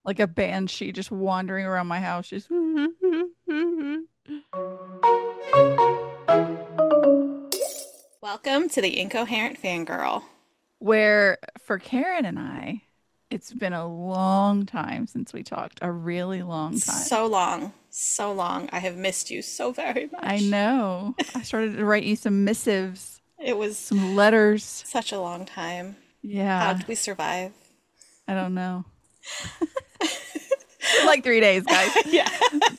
like a banshee just wandering around my house, just Welcome to the Incoherent Fangirl. where for Karen and I, it's been a long time since we talked, a really long time. So long, so long. I have missed you so very I much. know. I started to write you some missives, It was some letters. such a long time. How Yeah, did we survive? I don't know. For like 3 days, guys. Yeah.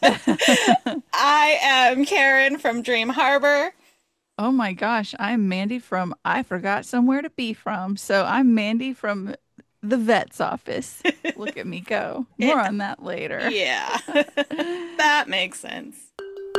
I am Karen from Dream Harbor. Oh my gosh, I'm Mandy from I Forgot Somewhere to Be From. So I'm Mandy from the vet's office. Look at me go. More It, on that later. yeah, that makes sense.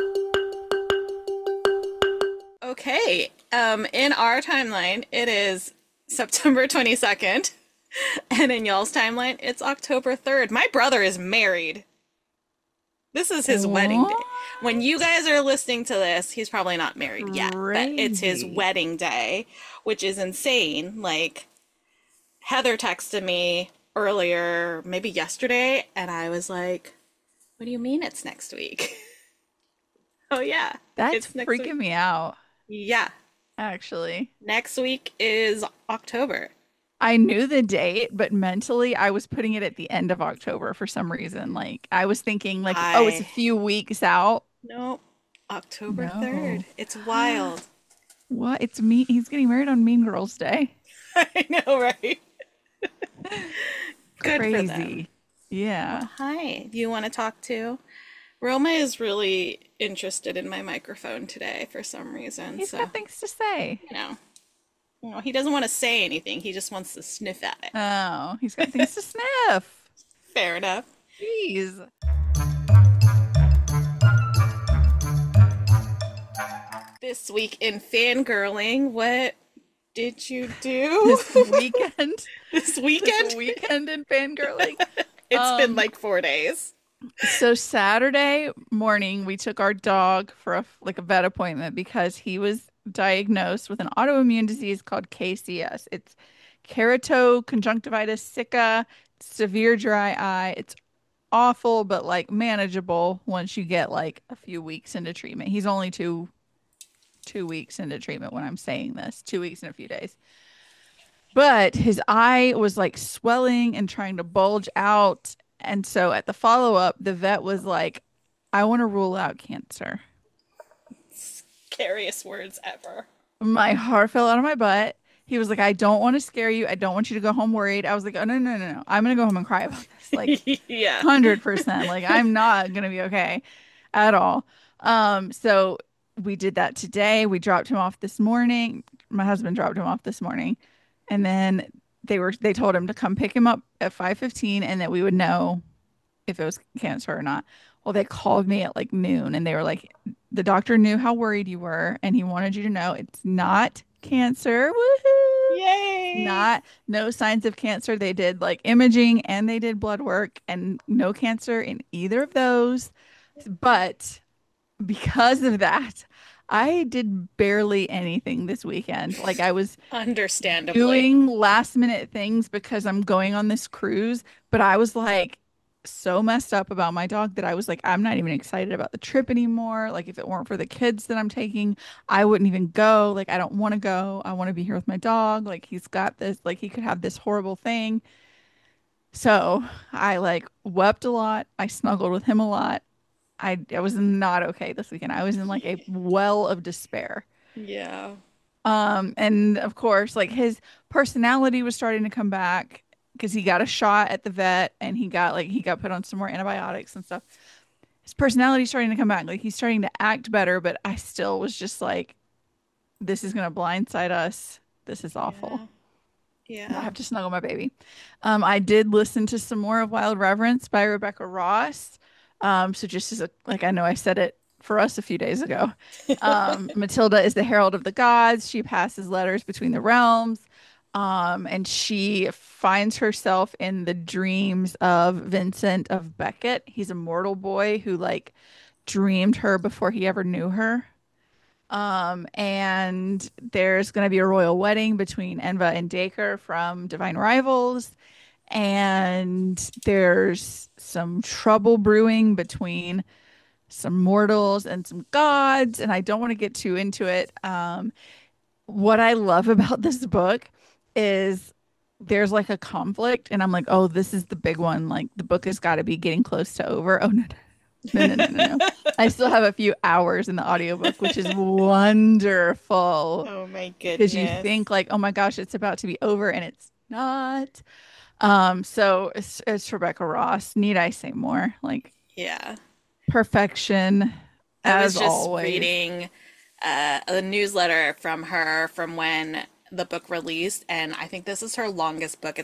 Okay, in our timeline, it is September 22nd, and in y'all's timeline, it's October 3rd. My brother is married. This is his wedding day. When you What? guys are listening to this, he's probably not married yet, but it's his Crazy. wedding day, which is insane. Like, Heather texted me earlier, maybe yesterday, and I was like, what do you mean it's next week? Oh, yeah, That's it's next week. freaking me out, Yeah, actually. next week is October. I knew the date, but mentally I was putting it at the end of October for some reason. Like I was thinking like, oh, it's a I, few weeks out. no, October No. 3rd. It's wild. What? It's me. He's getting married on Mean Girls Day. I know, right? Good for them. Crazy. Yeah. Well, hi. Do you want to talk too? Roma is really interested in my microphone today for some reason. He's So, got things to say. you know, he doesn't want to say anything. He just wants to sniff at it. Oh, he's got things to sniff. Fair enough. Jeez. This week in fangirling, what did you do This weekend, this this weekend? weekend in fangirling. It's been Um, like 4 days. so Saturday morning we took our dog for a vet appointment because he was diagnosed with an autoimmune disease called KCS. It's keratoconjunctivitis sicca, severe dry eye. It's awful, but like manageable once you get like a few weeks into treatment. He's only two weeks into treatment when I'm saying this, 2 weeks and a few days. But his eye was like swelling and trying to bulge out. And so at the follow-up, the vet was like, I want to rule out cancer. Scariest words ever. My heart fell out of my butt. He was like, I don't want to scare you. I don't want you to go home worried. I was like, oh, no, no, no, no. I'm going to go home and cry about this. Like, Yeah. 100%. Like, I'm not going to be okay at all. So we did that today. We dropped him off this morning. My husband dropped him off this morning. And then they told him to come pick him up at 5:15 and that we would know if it was cancer or not. Well, they called me at like noon and they were like, the doctor knew how worried you were and he wanted you to know it's not cancer. Woohoo! It's Yay. not, no signs of cancer. They did like imaging and they did blood work and no cancer in either of those. But because of that, I did barely anything this weekend. Like I was Understandably. doing last minute things because I'm going on this cruise, but I was like so messed up about my dog that I was like, I'm not even excited about the trip anymore. Like if it weren't for the kids that I'm taking, I wouldn't even go. Like I don't want to go. I want to be here with my dog. Like he's got this, like he could have this horrible thing. So I like wept a lot. I snuggled with him a lot. I was not okay this weekend. I was in like a well of despair. Yeah. And of course, like his personality was starting to come back because he got a shot at the vet and he got put on some more antibiotics and stuff. His personality's starting to come back. Like he's starting to act better, but I still was just like, this is gonna blindside us. This is awful. Yeah. I Yeah. have to snuggle my baby. I did listen to some more of Wild Reverence by Rebecca Ross. So just as a like I know I said it for us a few days ago. Matilda is the herald of the gods. She passes letters between the realms. And she finds herself in the dreams of Vincent of Beckett. He's a mortal boy who like dreamed her before he ever knew her. And there's going to be a royal wedding between Enva and Dacre from Divine Rivals. and there's some trouble brewing between some mortals and some gods, and I don't want to get too into it. What I love about this book is there's like a conflict, and I'm like, oh, this is the big one. Like the book has got to be getting close to over. Oh no, no, no, no, no, no, no. I still have a few hours in the audiobook, which is wonderful Oh my because you goodness. think like, oh my gosh, it's about to be over, and it's not. So it's Rebecca Ross. Need I say more? Like Yeah. perfection I was as just always. reading a newsletter from her from when the book released, and I think this is her longest book. It's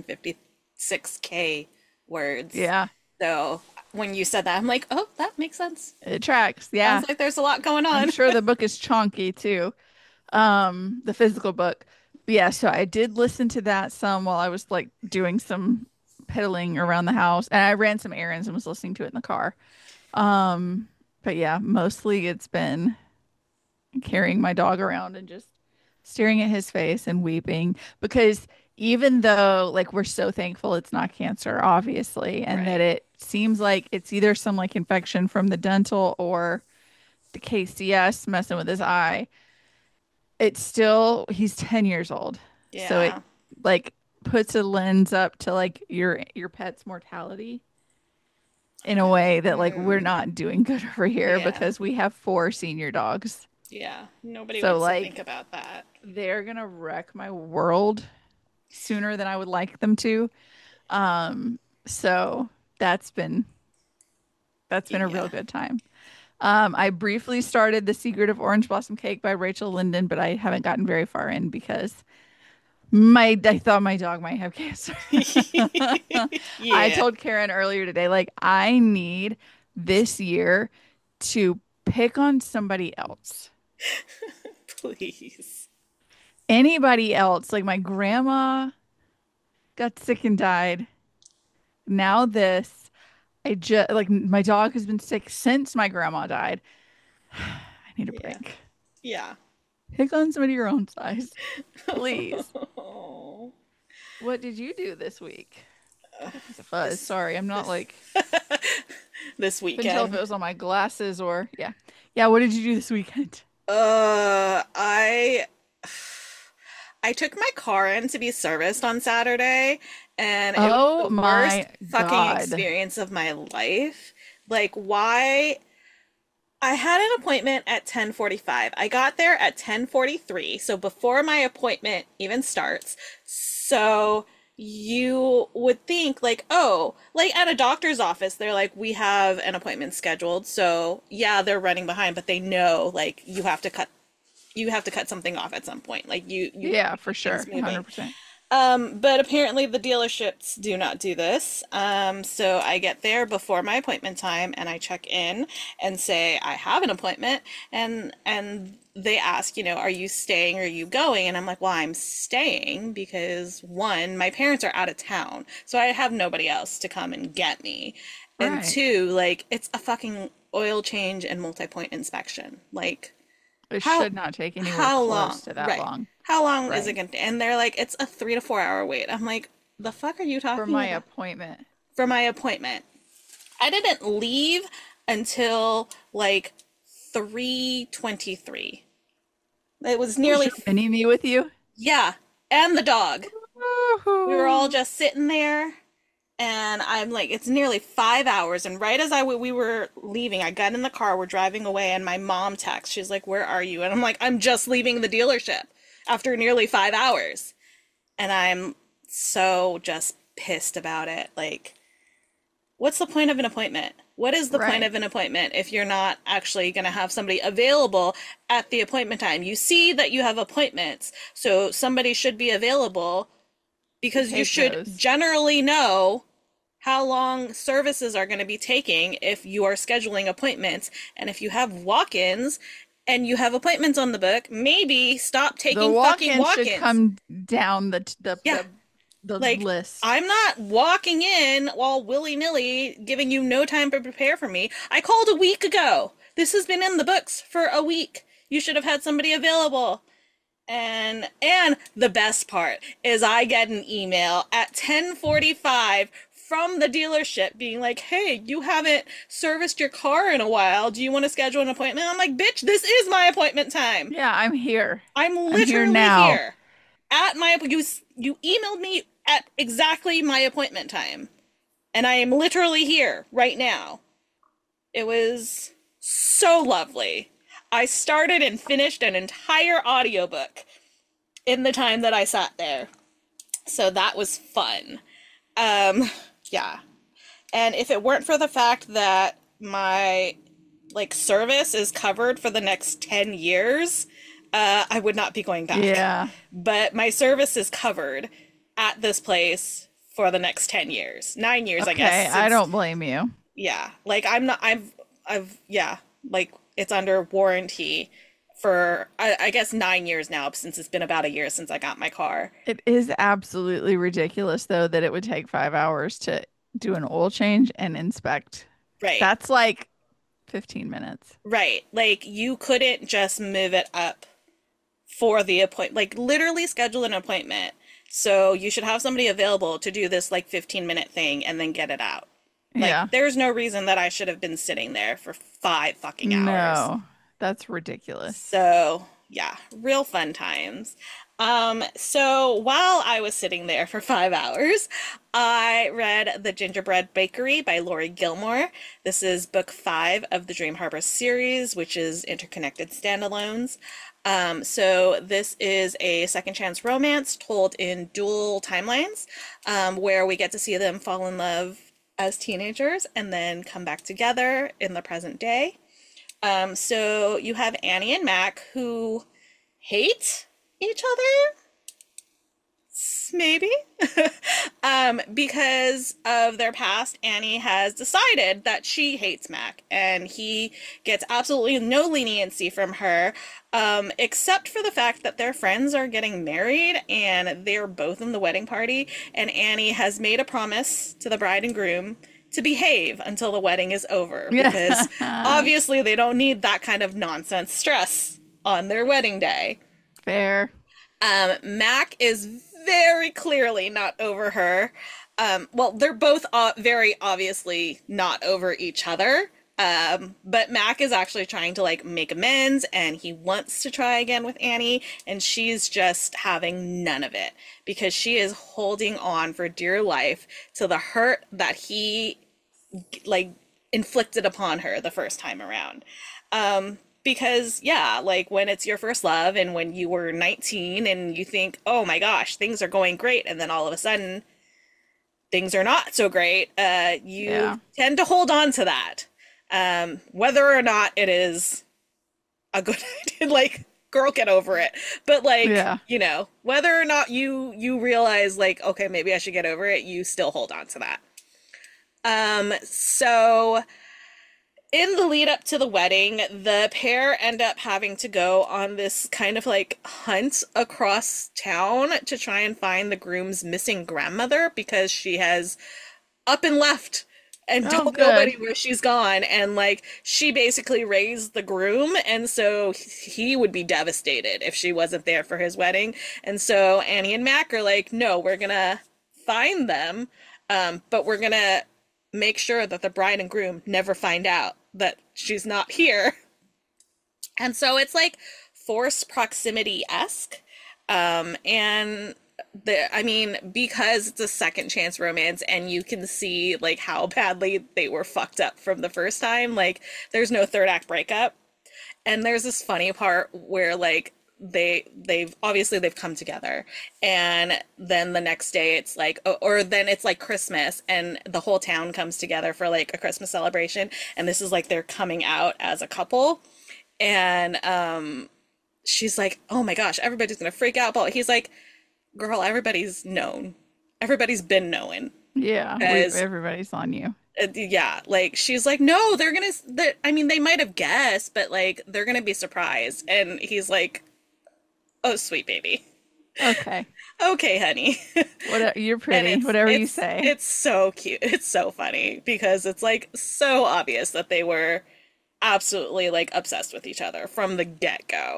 156K words. Yeah, So when you said that, I'm like, oh, that makes sense. it tracks. Yeah. Sounds like there's a lot going I'm on. sure the book is chonky too. The physical book. But yeah, so I did listen to that some while I was like doing some piddling around the house, and I ran some errands and was listening to it in the car. Um, but yeah, mostly it's been carrying my dog around and just staring at his face and weeping because even though like we're so thankful it's not cancer, obviously, and that Right. it seems like it's either some like infection from the dental or the KCS messing with his eye, it's still he's 10 years old. So it Yeah. like puts a lens up to like your pet's mortality in a way that like we're Mm. not doing good over here Yeah. because we have four senior dogs. Yeah. Nobody So wants to think like about that. they're gonna wreck my world sooner than I would like them to. Um, so that's been that's been a real Yeah. good time. I briefly started The Secret of Orange Blossom Cake by Rachel Linden, but I haven't gotten very far in because I thought my dog might have cancer. I Yeah. told Karen earlier today, like, I need this year to pick on somebody else. Please. Anybody else. Like my grandma got sick and died. Now this. I just like my dog has been sick since my grandma died. I need a Yeah. break. Yeah. Pick on somebody your own size, please. Oh. What did you do this week? I got a piece of fuzz. This Sorry, I'm not this like this couldn't tell if it weekend. was on my glasses or yeah. Yeah, what did you do this weekend? I took my car in to be serviced on Saturday, and it was Oh the worst my fucking God. experience of my life. Like, why? I had an appointment at 10:45. I got there at 10:43, so before my appointment even starts. So you would think like, oh, like at a doctor's office, they're like, we have an appointment scheduled. So yeah, they're running behind, but they know like you have to cut something off at some point. Like you Yeah, keep for things sure. moving. 100%. But apparently the dealerships do not do this. So I get there before my appointment time and I check in and say I have an appointment and they ask, are you staying or are you going? And I'm like, well, I'm staying because one, my parents are out of town, so I have nobody else to come and get me. And Right. two, like it's a fucking oil change and multi-point inspection. Like It how should not take anywhere how long? close to that Right. long. How long is it Right. gonna take? And they're like, it's a 3 to 4 hour wait. I'm like, the fuck are you For talking my about? appointment. For my appointment. I didn't leave until like 3:23. It was Was nearly, your mini me with you? yeah, and the dog. We were all Woohoo. just sitting there, and I'm like, it's nearly 5 hours. And right as we were leaving, I got in the car, we're driving away, and my mom texts. She's like, where are you? And I'm like, I'm just leaving the dealership after nearly 5 hours. And I'm so just pissed about it. Like, what's the point of an appointment? What is the point Right. of an appointment if you're not actually going to have somebody available at the appointment time? You see that you have appointments, so somebody should be available To because you take should those. generally know how long services are going to be taking if you are scheduling appointments. And if you have walk-ins and you have appointments on the book, maybe stop The taking fucking walk-in should walk-ins. come down Yeah, the like, list. I'm not walking in all willy-nilly, giving you no time to prepare for me. I called a week ago. This has been in the books for a week. You should have had somebody available. And the best part is I get an email at 10:45 from the dealership being like, "Hey, you haven't serviced your car in a while. Do you want to schedule an appointment?" I'm like, "Bitch, this is my appointment time. Yeah, I'm here. I'm I'm here literally now. here at my you emailed me at exactly my appointment time, and I am literally here right now." It was so lovely. I started and finished an entire audiobook in the time that I sat there. So that was fun. Um, yeah. And if it weren't for the fact that my service is covered for the next 10 years, I would not be going back. Yeah. But my service is covered at this place for the next 10 years. 9 years, I guess, Okay, I since don't blame you. yeah. Like I'm not yeah, like it's under warranty for I guess 9 years now since it's been about a year since I got my car. It is absolutely ridiculous, though, that it would take 5 hours to do an oil change and inspect. Right. That's like 15 minutes. Right. Like you couldn't just move it up for the appointment. Like literally schedule an appointment. So you should have somebody available to do this like 15-minute thing and then get it out. Like Yeah. there's no reason that I should have been sitting there for 5 fucking hours. No, that's ridiculous. So, yeah, real fun times. So while I was sitting there for 5 hours, I read The Gingerbread Bakery by Laurie Gilmore. This is book 5 of the Dream Harbor series, which is interconnected standalones. So this is a second chance romance told in dual timelines, where we get to see them fall in love as teenagers and then come back together in the present day. So you have Annie and Mac who hate each other, maybe, because of their past. Annie has decided that she hates Mac, and he gets absolutely no leniency from her, except for the fact that their friends are getting married and they're both in the wedding party, and Annie has made a promise to the bride and groom to behave until the wedding is over because Yeah. obviously they don't need that kind of nonsense stress on their wedding day. Fair. Mac is very clearly not over her. Well, they're both very obviously not over each other. But Mac is actually trying to like make amends and he wants to try again with Annie, and she's just having none of it because she is holding on for dear life to the hurt that he like inflicted upon her the first time around. Because yeah, like when it's your first love and when you were 19 and you think, "Oh my gosh, things are going great," and then all of a sudden things are not so great, Yeah. you tend to hold on to that. Whether or not it is a good idea, like, girl, get over it. But like, Yeah. whether or not you realize like, okay, maybe I should get over it, you still hold on to that. So in the lead up to the wedding, the pair end up having to go on this kind of like hunt across town to try and find the groom's missing grandmother because she has up and left and Oh, don't know good. where she's gone. And like she basically raised the groom, and so he would be devastated if she wasn't there for his wedding. And so Annie and Mac are like, no, we're gonna find them, but we're gonna make sure that the bride and groom never find out that she's not here. And so it's like forced proximity-esque. And I mean, because it's a second chance romance and you can see like how badly they were fucked up from the first time, like there's no third act breakup. And there's this funny part where like they've come together, and then the next day it's like, or then it's like Christmas and the whole town comes together for like a Christmas celebration, and this is like they're coming out as a couple. And she's like, oh my gosh, everybody's gonna freak out, but he's like, girl, everybody's known, everybody's been knowing. Yeah. As Everybody's on you. yeah, like she's like, no, I mean, they might have guessed, but like they're gonna be surprised. And he's like, oh sweet baby, Okay. okay honey. Whatever. You're And pretty. Whatever you say. it's so cute, it's so funny because it's like so obvious that they were absolutely like obsessed with each other from the get-go.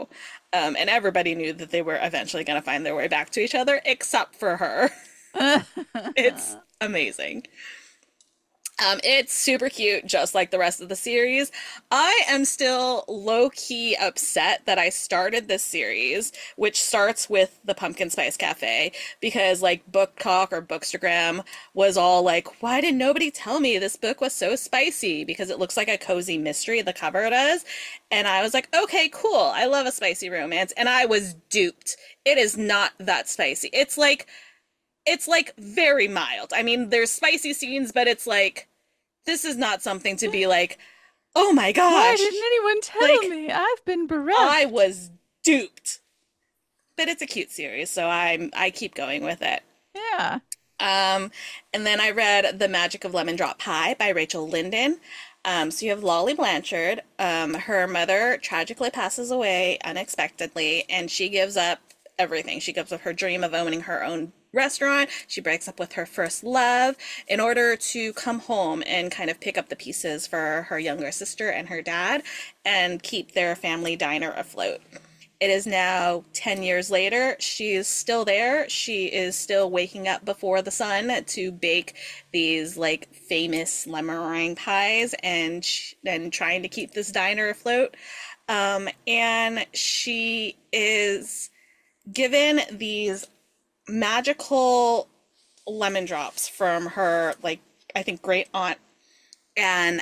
And everybody knew that they were eventually going to find their way back to each other, except for her. It's amazing. It's super cute, just like the rest of the series. I am still low key upset that I started this series, which starts with the Pumpkin Spice Cafe, because like Book Talk or Bookstagram was all like, why did nobody tell me this book was so spicy? Because it looks like a cozy mystery, the cover does. And I was like, okay, cool. I love a spicy romance. And I was duped. It is not that spicy. It's like very mild. I mean, there's spicy scenes, but it's like this is not something to be like, oh my Why gosh, didn't anyone tell like me? I've been I bereft. was duped. But it's a cute series, so I keep going with it. Yeah. Um, and then I read The Magic of Lemon Drop Pie by Rachel Linden. So you have Lolly Blanchard. Her mother tragically passes away unexpectedly, and she gives up everything. She gives up her dream of owning her own restaurant. She breaks up with her first love in order to come home and kind of pick up the pieces for her younger sister and her dad and keep their family diner afloat. It is now 10 years later. She is still there. She is still waking up before the sun to bake these like famous lemon meringue pies and trying to keep this diner afloat. And she is given these magical lemon drops from her, like, I think great aunt. And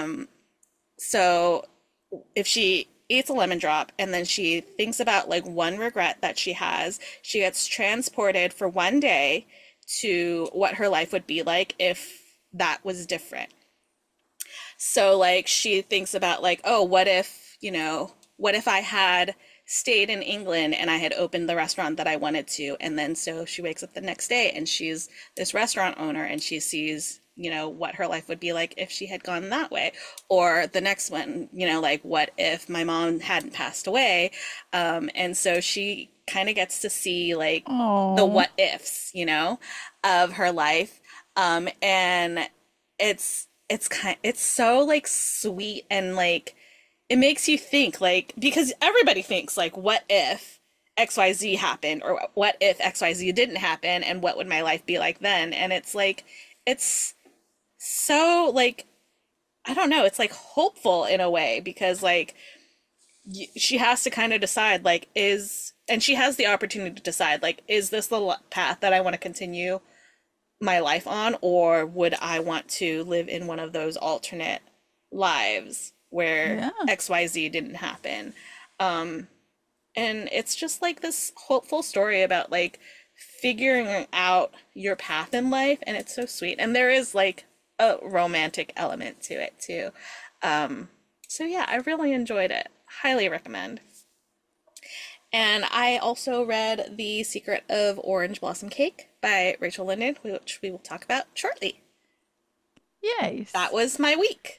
so if she eats a lemon drop and then she thinks about like one regret that she has, she gets transported for one day to what her life would be like if that was different. So like she thinks about like, oh, what if, what if I had stayed in England and I had opened the restaurant that I wanted to. And then so she wakes up the next day and she's this restaurant owner and she sees, what her life would be like if she had gone that way. Or the next one, like what if my mom hadn't passed away? And so she kind of gets to see like the Oh. what ifs, of her life. And it's so like sweet and like it makes you think like because everybody thinks like what if XYZ happened or what if XYZ didn't happen and what would my life be like then? And it's like it's so like I don't know, it's like hopeful in a way because like she has to kind of decide like is and she has the opportunity to decide like is this the path that I want to continue my life on, or would I want to live in one of those alternate lives where Yeah. XYZ didn't happen? Um, and it's just like this hopeful story about like figuring out your path in life, and it's so sweet. And there is like a romantic element to it too. So yeah, I really enjoyed it. Highly recommend. And I also read The Secret of Orange Blossom Cake by Rachel Linden, which we will talk about shortly. That Yes. was my week.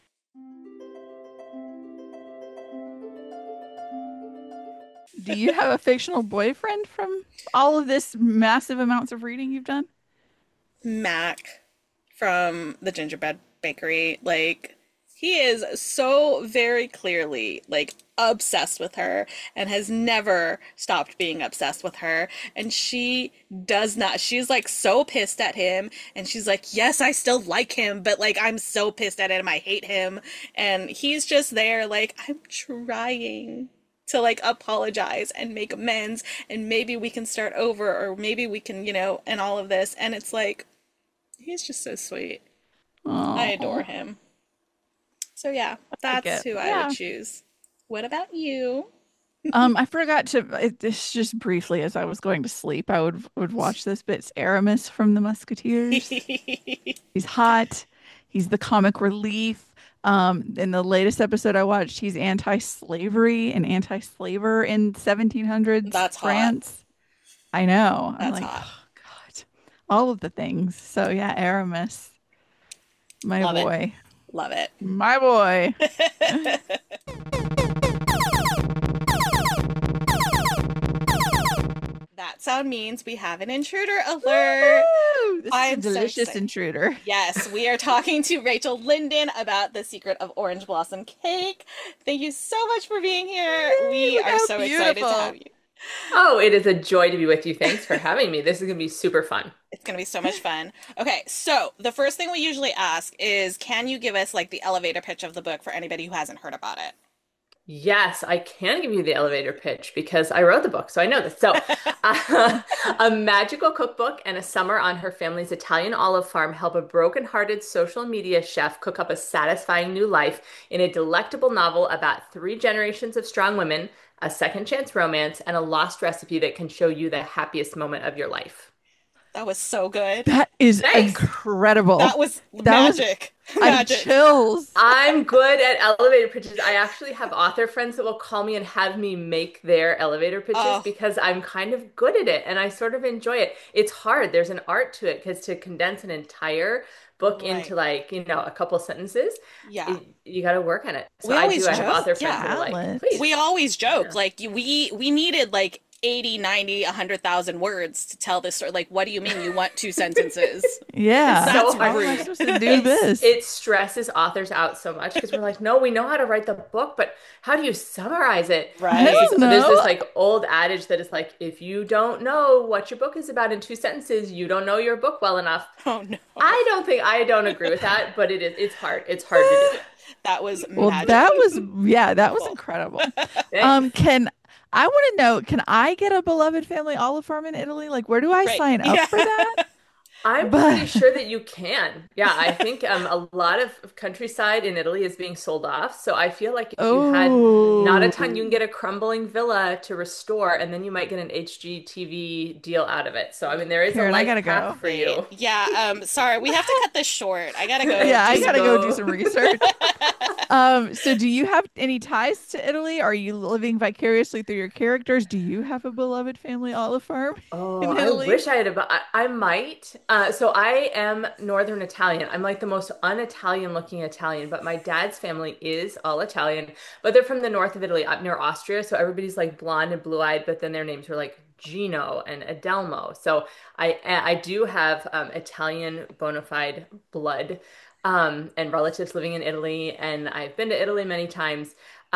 Do you have a fictional boyfriend from all of this massive amounts of reading you've done? Mac from the Gingerbread Bakery, like, he is so very clearly, like, obsessed with her and has never stopped being obsessed with her. And she does not, she's like so pissed at him. And she's like, yes, I still like him, but like, I'm so pissed at him. I hate him. And he's just there, like, I'm trying to like apologize and make amends and maybe we can start over or maybe we can, and all of this. And it's like, he's just so sweet. I adore Oh, him. So yeah, I like that's it. who I would Yeah. choose. What about you? I forgot to this just briefly as I was going to sleep. I would watch this, but it's Aramis from the Musketeers. He's hot. He's the comic relief. In the latest episode I watched, he's anti-slavery and anti-slaver in 1700s That's hot. France. I know. I'm That's like, hot. oh God, all of the things. So yeah, Aramis, my Love it. boy, Love it. my boy. That sound means we have an intruder alert. Woo! This is a I'm so delicious excited. intruder. Yes, we are talking to Rachel Linden about The Secret of Orange Blossom Cake. Thank you so much for being here. Yay, We look are how so excited to have beautiful. you. Oh, it is a joy to be with you. Thanks for having me. This is going to be super fun. It's going to be so much fun. Okay, so the first thing we usually ask is can you give us like the elevator pitch of the book for anybody who hasn't heard about Yes, I can give you the elevator pitch because I wrote the book, so I know this. So, uh, a magical cookbook and a summer on her family's Italian olive farm help a broken-hearted social media chef cook up a satisfying new life in a delectable novel about three generations of strong women, a second chance romance, and a lost recipe that can show you the happiest moment of your life. That was so good. That is Thanks. incredible. That was That was, magic. I have Magic. chills. I'm good at elevator pitches. I actually have author friends that will call me and have me make their elevator pitches Oh, because I'm kind of good at it and I sort of enjoy it. It's hard. There's an art to it because to condense an entire book into right. like, a couple sentences, Yeah. you got to work on it. So We I do. always I have joke. author friends Yeah. that are like, Talent. please. We always joke Yeah. like we needed like 80, 90, 100,000 words to tell this story. Like, what do you mean you want two sentences? It's Yeah. so That's hard. How am I rude. supposed to do this? It stresses authors out so much because we're like, no, we know how to write the book, but how do you summarize it? I And Right. don't there's this know. like old adage that is like, if you don't know what your book is about in two sentences, you don't know your book well enough. Oh no. I don't agree with that, but it's hard. It's hard to do. That was Well, magic. that was, yeah, that was Cool. incredible. Thanks. Can I want to know, can I get a beloved family olive farm in Italy? Like, where do I Right. sign up Yeah. for that? I'm pretty But sure that you can. Yeah, I think a lot of countryside in Italy is being sold off. So I feel like if you had not a ton, you can oh, get a crumbling villa to restore, and then you might get an HGTV deal out of it. So I mean, there is a Karen, I life gotta path go. for Wait. you. Yeah, sorry, we have to cut this short. I gotta go Yeah, do I Please some gotta go do some go. research. So do you have any ties to Italy? Are you living vicariously through your characters? Do you have a beloved family olive farm Oh, in I Italy? wish I had I might. So I am Northern Italian. I'm like the most un-Italian looking Italian, but my dad's family is all Italian, but they're from the north of Italy, up near Austria. So everybody's like blonde and blue-eyed, but then their names were like Gino and Adelmo. So I do have Italian bona fide blood, and relatives living in Italy, and I've been to Italy many times.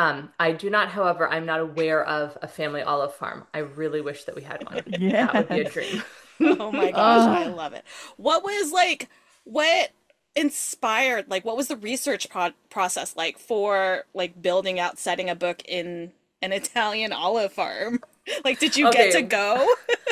I do not, however, I'm not aware of a family olive farm. I really wish that we had one. That would be a Yes. dream. Oh my gosh, I Oh, love it. What was like, what inspired, like, what was the research process like for like building out, setting a book in an Italian olive farm? Like, did you get to Okay, go?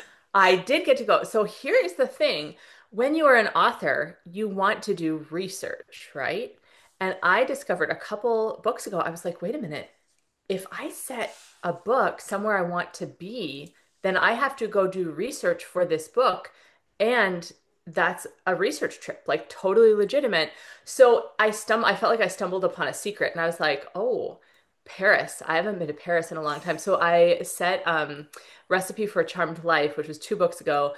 I did get to go. So here is the thing. When you are an author, you want to do research, right? And I discovered a couple books ago, I was like, wait a minute. If I set a book somewhere I want to be, then I have to go do research for this book. And that's a research trip, like totally legitimate. So I felt like I stumbled upon a secret and I was like, oh, Paris. I haven't been to Paris in a long time. So I set Recipe for a Charmed Life, which was 2 books ago,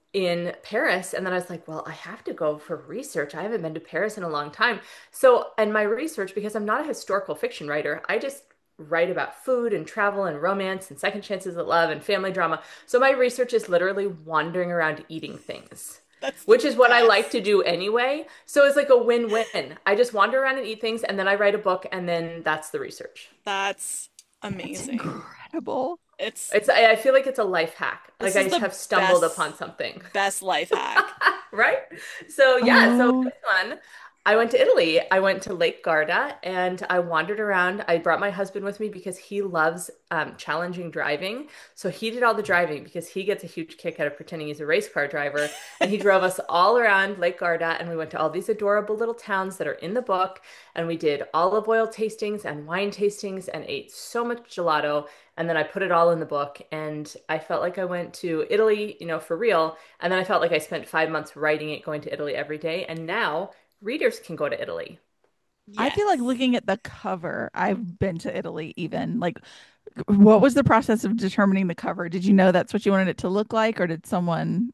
in Paris. And then I was like, well, I have to go for research. I haven't been to Paris in a long time. So, and my research, because I'm not a historical fiction writer, I just write about food and travel and romance and second chances at love and family drama. So my research is literally wandering around eating things, That's the which is what I like best. to do anyway. So it's like a win-win. I just wander around and eat things and then I write a book and then that's the research. That's that's amazing. incredible. It's I feel like it's a life hack. this Like I is just the have stumbled best upon something. best life hack. Right? So yeah, so Oh, this one, I went to Italy. I went to Lake Garda and I wandered around. I brought my husband with me because he loves challenging driving. So he did all the driving because he gets a huge kick out of pretending he's a race car driver. And he drove us all around Lake Garda and we went to all these adorable little towns that are in the book. And we did olive oil tastings and wine tastings and ate so much gelato. And then I put it all in the book. And I felt like I went to Italy, for real. And then I felt like I spent 5 months writing it, going to Italy every day. And now readers can go to Italy. I feel like Yes. looking at the cover, I've been to Italy even. Like, what was the process of determining the cover? Did you know that's what you wanted it to look like, or did someone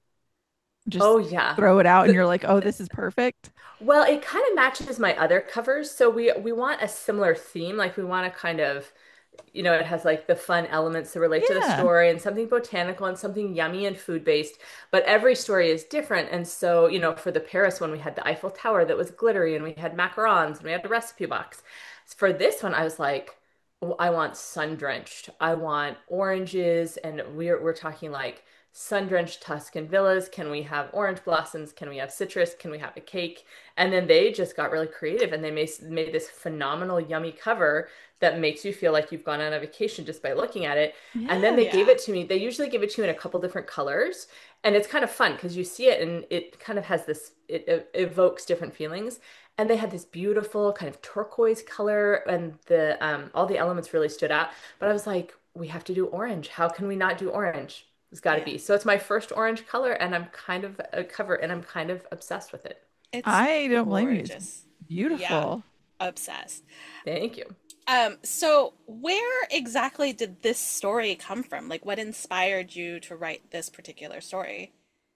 just Oh yeah. throw it out and The, you're like, oh, this is perfect? well, it kind of matches my other covers. So we want a similar theme. Like we want to kind of it has like the fun elements that relate to the Yeah. story and something botanical and something yummy and food based. But every story is different. And so, for the Paris one, we had the Eiffel Tower that was glittery and we had macarons and we had a recipe box. For this one, I was like, oh, I want sun drenched. I want oranges. And we're talking like sun drenched Tuscan villas. Can we have orange blossoms? Can we have citrus? Can we have a cake? And then they just got really creative and they made this phenomenal, yummy cover that makes you feel like you've gone on a vacation just by looking at it. And then Yeah. they gave Yeah. it to me. They usually give it to you in a couple different colors. And it's kind of fun because you see it and it kind of has this, it evokes different feelings. And they had this beautiful kind of turquoise color and the all the elements really stood out. But I was like, we have to do orange. How can we not do orange? It's got to Yeah. be. So it's my first orange color and I'm kind of a cover and I'm kind of obsessed with it. It's I don't blame you. It's gorgeous. Yeah. beautiful. Obsessed. Thank you. So where exactly did this story come from? Like, what inspired you to write this particular story?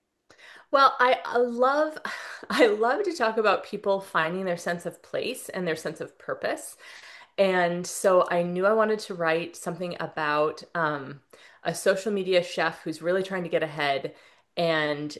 Well, I love I love to talk about people finding their sense of place and their sense of purpose. And so I knew I wanted to write something about a social media chef who's really trying to get ahead. And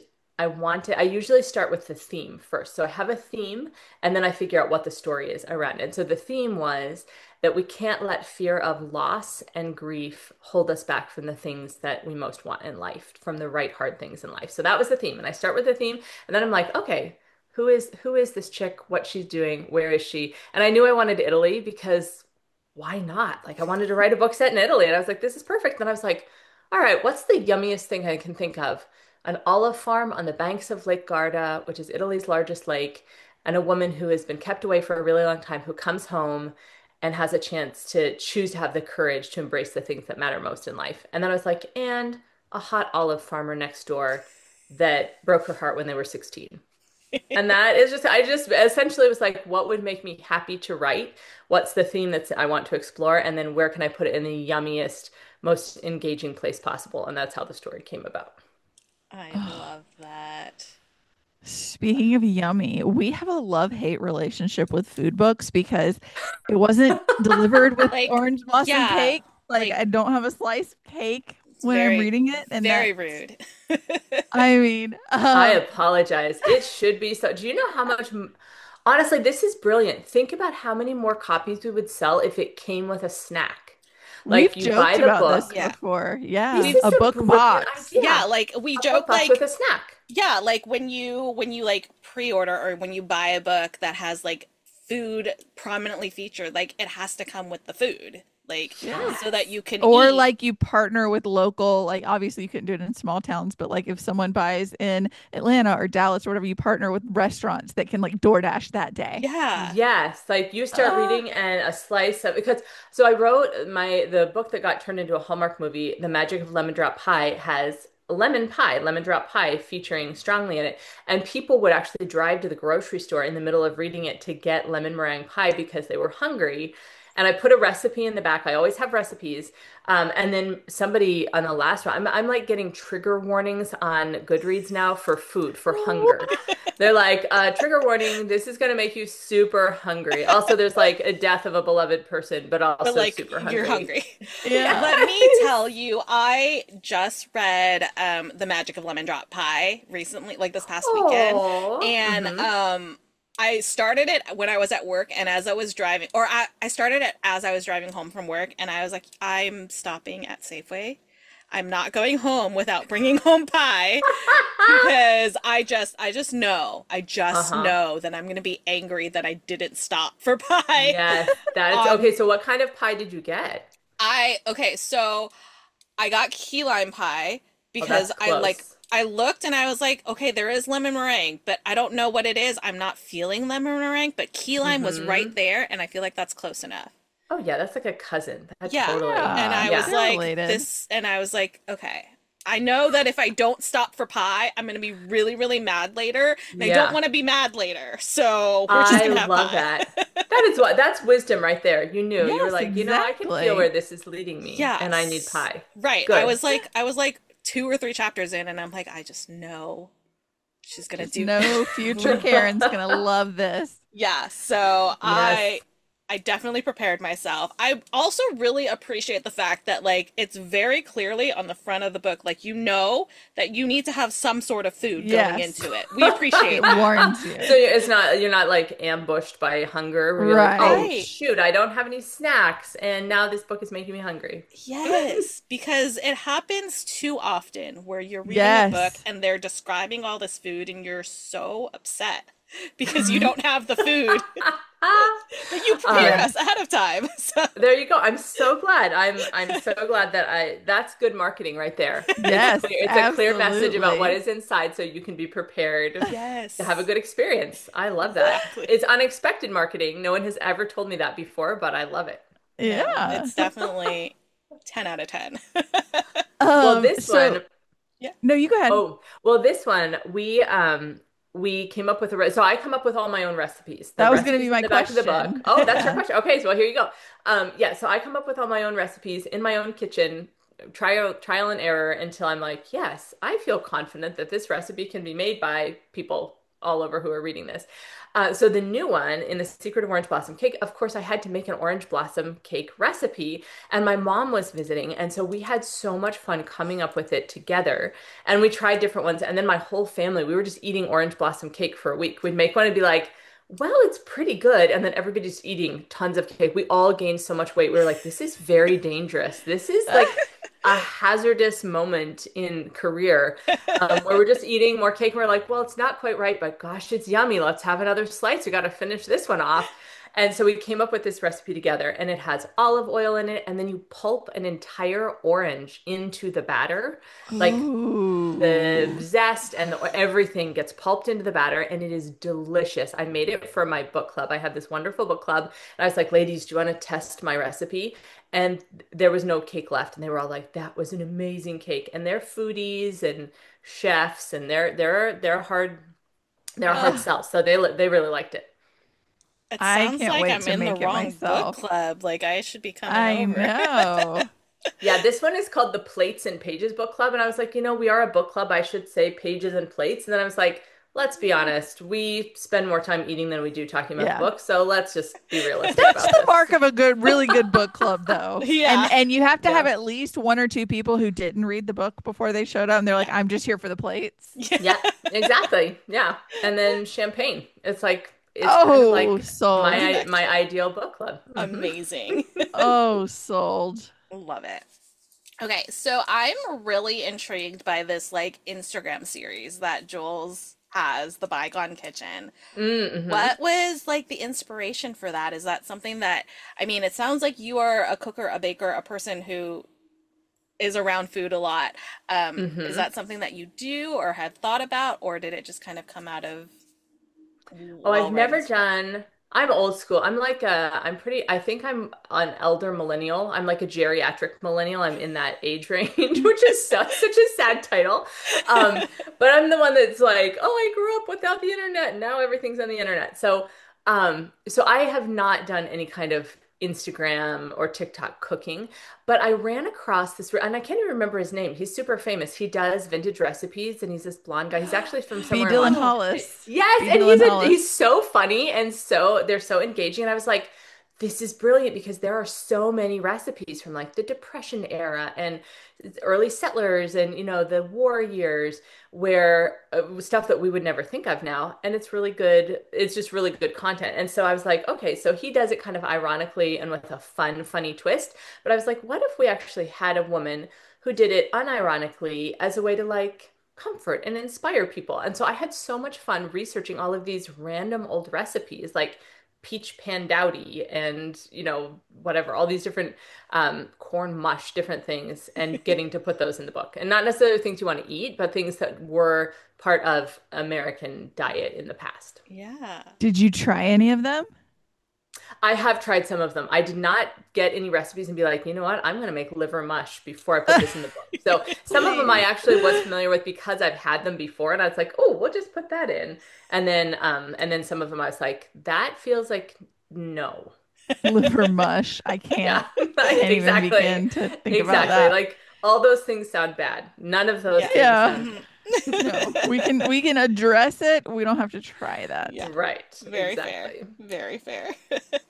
I usually start with the theme first. So I have a theme and then I figure out what the story is around it. So the theme was that we can't let fear of loss and grief hold us back from the things that we most want in life, from the right hard things in life. So that was the theme. And I start with the theme and then I'm like, okay, who is this chick? What she's doing? Where is she? And I knew I wanted Italy because why not? Like I wanted to write a book set in Italy, and I was like, this is perfect. Then I was like, all right, what's the yummiest thing I can think of? An olive farm on the banks of Lake Garda, which is Italy's largest lake, and a woman who has been kept away for a really long time who comes home and has a chance to choose to have the courage to embrace the things that matter most in life. And then I was like, and a hot olive farmer next door that broke her heart when they were 16. And that is just, I just essentially was like, what would make me happy to write? What's the theme that I want to explore? And then where can I put it in the yummiest, most engaging place possible? And that's how the story came about. I love that. Speaking of yummy, we have a love-hate relationship with food books because it wasn't delivered with Like, orange blossom yeah, cake. Like like I don't have a sliced cake it's when I'm reading it, and very that rude. I mean, I apologize. It should be so. Do you know how much? Honestly, this is brilliant. Think about how many more copies we would sell if it came with a snack. we've Like you buy joked the about this book. Yeah. before. This Yeah, We've is a a book brilliant box. Yeah, idea. like we A book joke box with like a snack. yeah, like when you like pre-order or when you buy a book that has like food prominently featured, like it has to come with the food. Like so that Yes. you can Or eat. like you partner with local, like obviously you couldn't do it in small towns, but like if someone buys in Atlanta or Dallas or whatever, you partner with restaurants that can like DoorDash that day. Yeah. Yes, like you start Uh, reading and a slice of because so I wrote the book that got turned into a Hallmark movie, The Magic of Lemon Drop Pie has lemon drop pie featuring strongly in it. And people would actually drive to the grocery store in the middle of reading it to get lemon meringue pie because they were hungry. And I put a recipe in the back. I always have recipes. And then somebody on the last one, I'm like getting trigger warnings on Goodreads now for food, for hunger. They're like, trigger warning, this is going to make you super hungry. Also, there's like a death of a beloved person, but But also like super you're hungry. hungry. yeah. Let me Yes. tell you, I just read The Magic of Lemon Drop Pie recently, like this past weekend. Oh, And I started it when I was at work and as I was driving, or I started it as I was driving home from work, and I was like, I'm stopping at Safeway. I'm not going home without bringing home pie because I just uh-huh. know that I'm gonna be angry that I didn't stop for pie. Yes, that is Um, okay. So, what kind of pie did you get? okay, so I got key lime pie Oh, that's because close. I looked and I was like, okay, there is lemon meringue, but I don't know what it is. I'm not feeling lemon meringue, but key lime was right Hmm. there, and I feel like that's close enough. Oh, yeah, that's like a cousin. That Yeah. totally. And Yeah, I was Yeah. they're like, related. okay. I know that if I don't stop for pie, I'm gonna be really, really mad later, and I don't Yeah. want to be mad later. So we're just I gonna have love pie. that. That's wisdom right there. You knew. You were Yes, like, I can feel exactly. where this is leading me, and I need Yes. pie. Right. Good. I was like two or three chapters in, and I'm like, I just know she's gonna Just do. no future Karen's gonna love this. Yeah. So Yes. I I definitely prepared myself. I also really appreciate the fact that like it's very clearly on the front of the book, like you know that you need to have some sort of food going Yes. into it. We appreciate It that. warns So you. it's not you're not like ambushed by hunger where you're like, oh Right. Right. shoot, I don't have any snacks, and now this book is making me hungry. Yes, because it happens too often where you're reading a book Yes. and they're describing all this food and you're so upset because you don't have the food that you prepared Um, Yeah. us ahead of time. So, there you go. I'm so glad. I'm so glad that I that's good marketing right there. Yes, It's a clear message about what absolutely. is inside so you can be prepared to have a yes, good experience. I love that. exactly. It's unexpected marketing. No one has ever told me that before, but I love it. No, Yeah. it's definitely 10 out of 10. Well, this So one, Yeah. no, you go ahead. oh, well, this one we came up with so I come up with all my own recipes. The That was going to be recipes in my the back of the book. question. Oh, that's your Yeah. question. Okay, so here you go. Yeah, so I come up with all my own recipes in my own kitchen, trial and error until I'm like, yes, I feel confident that this recipe can be made by people all over who are reading this. So the new one in The Secret of Orange Blossom Cake, of course, I had to make an orange blossom cake recipe, and my mom was visiting, and so we had so much fun coming up with it together. And we tried different ones, and then my whole family, we were just eating orange blossom cake for a week. We'd make one and be like, well, it's pretty good. And then everybody's eating tons of cake. We all gained so much weight. We were like, this is very dangerous. This is like a hazardous moment in career where we're just eating more cake. And we're like, well, it's not quite right, but gosh, it's yummy. Let's have another slice. We got to finish this one off. And so we came up with this recipe together, and it has olive oil in it. And then you pulp an entire orange into the batter, like the Ooh. zest and everything gets pulped into the batter, and it is delicious. I made it for my book club. I had this wonderful book club, and I was like, ladies, do you want to test my recipe? And there was no cake left, and they were all like, that was an amazing cake. And they're foodies and chefs, and they're hard Ugh, sells, so they really liked it. it I sounds can't like wait I'm to in the make it wrong book myself. club. Like I should be coming I over. know. Yeah, this one is called the Plates and Pages Book Club. And I was like, we are a book club. I should say pages and plates. And then I was like, let's be honest, we spend more time eating than we do talking about the Yeah. book. So let's just be realistic That's about the this. mark of a good, really good book club, though. And Yeah. you have to have Yeah. at least one or two people who didn't read the book before they showed up, and they're like, Yeah. "I'm just here for the plates." Yeah. Yeah, exactly. Yeah. And then champagne. It's kind of Oh, like sold. my ideal book club. Amazing. Oh, sold. Love it. Okay, so I'm really intrigued by this like Instagram series that Jules has, The Bygone Kitchen. Mm-hmm. What was like the inspiration for that? Is that something that, I mean, it sounds like you are a cooker, a baker, a person who is around food a lot. Is Mm-hmm. that something that you do or have thought about, or did it just kind of come out of Oh, while I've writing? never done. I'm old school. I'm pretty, I think I'm an elder millennial. I'm like a geriatric millennial. I'm in that age range, which is such a sad title. Um, but I'm the one that's like, oh, I grew up without the internet. Now everything's on the internet. So I have not done any kind of Instagram or TikTok cooking, but I ran across this, and I can't even remember his name. He's super famous. He does vintage recipes, and he's this blonde guy. He's actually from B. somewhere in Dylan Washington. Hollis. Yes, B. and Dylan he's Hollis. so funny and they're so engaging. And I was like, this is brilliant because there are so many recipes from like the Depression era and early settlers and the war years where stuff that we would never think of now. And it's really good. It's just really good content. And so I was like, okay, so he does it kind of ironically and with a funny twist. But I was like, what if we actually had a woman who did it unironically as a way to like comfort and inspire people. And so I had so much fun researching all of these random old recipes like peach pandowdy and whatever, all these different corn mush, different things, and getting to put those in the book. And not necessarily things you want to eat, but things that were part of American diet in the past. Yeah. Did you try any of them? I have tried some of them. I did not get any recipes and be like, you know what, I'm going to make liver mush before I put this in the book. So some of them I Please. actually was familiar with because I've had them before, and I was like, oh, we'll just put that in. And then some of them I was like, that feels like no. Liver mush. I can't. Yeah, Can't even exactly, begin to think about exactly. that. Like all those things sound bad. None of those Yeah. things Yeah. sound Mhm. No, we can address it. We don't have to try that. Yeah. right. Very fair. Exactly. Very fair.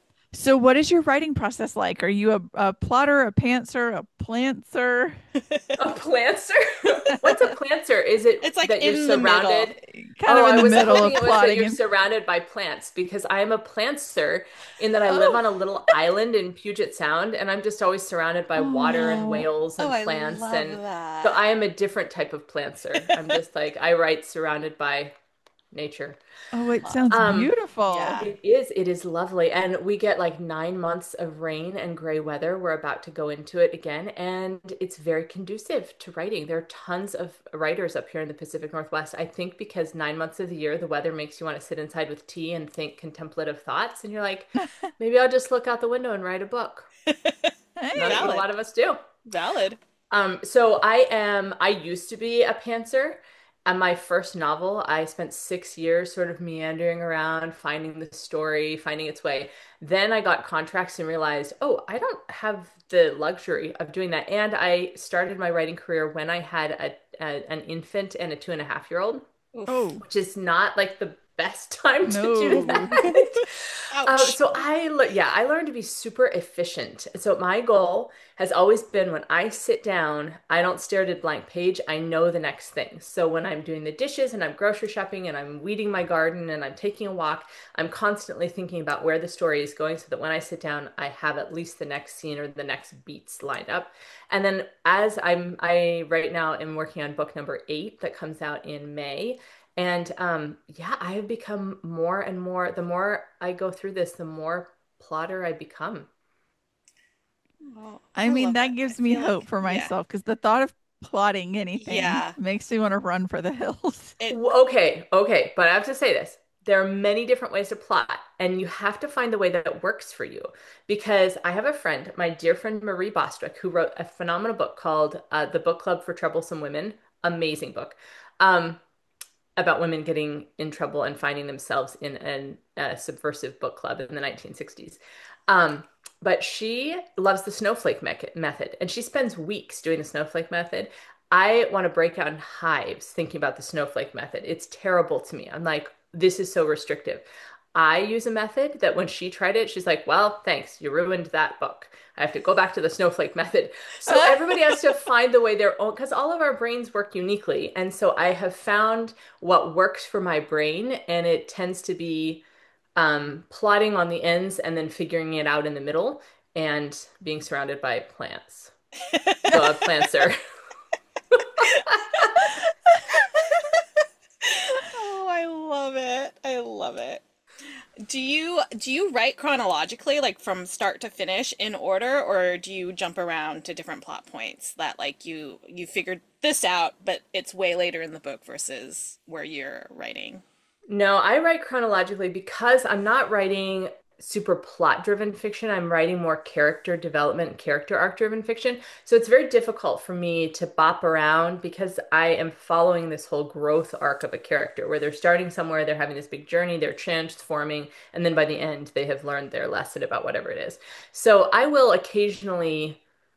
So what is your writing process like? Are you a plotter, a pantser, a plantser? A planter? What's a planter? Is it It's like that you're in the middle. surrounded? Kind Oh, of in I the was middle hoping of it was that plotting you're and surrounded by plants because I am a plantster in that I live oh, on a little island in Puget Sound and I'm just always surrounded by water and oh, whales Oh, and I plants. love And so that. I am a different type of plantster. I'm just like, I write surrounded by nature. oh, it sounds Um, beautiful. Yeah. it is lovely. And we get like 9 months of rain and gray weather. We're about to go into it again, and it's very conducive to writing. There are tons of writers up here in the Pacific Northwest. I think because 9 months of the year, the weather makes you want to sit inside with tea and think contemplative thoughts. And you're like, maybe I'll just look out the window and write a book. And that's what a Hey, lot Valid. of us do. Valid. So I used to be a pantser. And my first novel, I spent 6 years sort of meandering around, finding the story, finding its way. Then I got contracts and realized, oh, I don't have the luxury of doing that. And I started my writing career when I had an infant and a 2.5-year-old, Oof. oh which is not like the best time to do no. that. Ouch. I learned to be super efficient. So my goal has always been when I sit down, I don't stare at a blank page. I know the next thing. So when I'm doing the dishes and I'm grocery shopping and I'm weeding my garden and I'm taking a walk, I'm constantly thinking about where the story is going so that when I sit down, I have at least the next scene or the next beats lined up. And then I right now am working on book number 8 that comes out in May. And yeah, I have become more and more, the more I go through this, the more plotter I become. Oh, I I mean, love that that. I gives me feel hope like, for yeah. myself because the thought of plotting anything Yeah. makes me want to run for the hills. It Okay, but I have to say this. There are many different ways to plot, and you have to find the way that works for you. Because I have a friend, my dear friend Marie Bostwick, who wrote a phenomenal book called The Book Club for Troublesome Women. Amazing book. Um, about women getting in trouble and finding themselves in a subversive book club in the 1960s. Um, but she loves the snowflake method, and she spends weeks doing the snowflake method. I want to break out in hives thinking about the snowflake method. It's terrible to me. I'm like, this is so restrictive. I use a method that when she tried it, she's like, well, thanks, you ruined that book. I have to go back to the snowflake method. So everybody has to find the way their own, because all of our brains work uniquely. And so I have found what works for my brain, and it tends to be plotting on the ends and then figuring it out in the middle and being surrounded by plants. So a plantser. Oh, I love it. I love it. Do you write chronologically, like from start to finish in order, or do you jump around to different plot points that like you figured this out, but it's way later in the book versus where you're writing? No, I write chronologically because I'm not writing super plot-driven fiction. I'm writing more character development, character arc-driven fiction. So it's very difficult for me to bop around because I am following this whole growth arc of a character where they're starting somewhere, they're having this big journey, they're transforming, and then by the end, they have learned their lesson about whatever it is. So I will occasionally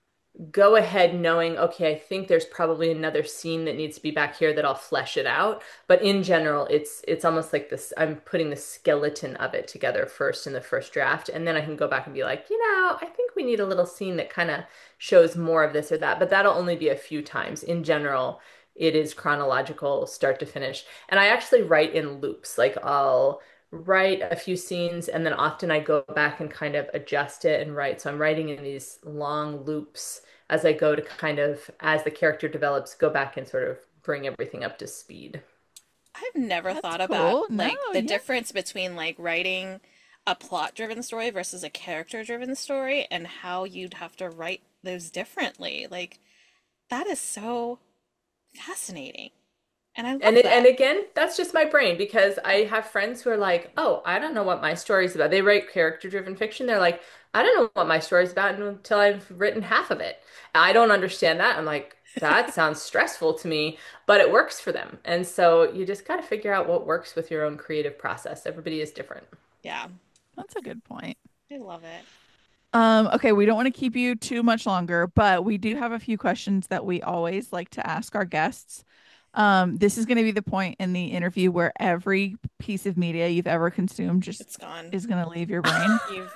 go ahead knowing, okay, I think there's probably another scene that needs to be back here that I'll flesh it out. But in general, it's almost like this, I'm putting the skeleton of it together first in the first draft, and then I can go back and be like, I think we need a little scene that kind of shows more of this or that, but that'll only be a few times. In general, it is chronological start to finish. And I actually write in loops. Like I'll write a few scenes and then often I go back and kind of adjust it and write. So I'm writing in these long loops as I go to kind of, as the character develops, go back and sort of bring everything up to speed. I've never That's thought about cool. No, like the yeah. difference between like writing a plot-driven story versus a character-driven story and how you'd have to write those differently. Like that is so fascinating. And I And love it, and that. again, that's just my brain because I have friends who are like, "Oh, I don't know what my story's about." They write character-driven fiction. They're like, "I don't know what my story's about until I've written half of it." I don't understand that. I'm like, "That sounds stressful to me," but it works for them. And so you just got to figure out what works with your own creative process. Everybody is different. Yeah, That's a good point. I love it. Okay, we don't want to keep you too much longer, but we do have a few questions that we always like to ask our guests. This is going to be the point in the interview where every piece of media you've ever consumed just It's gone. is going to leave your brain. You've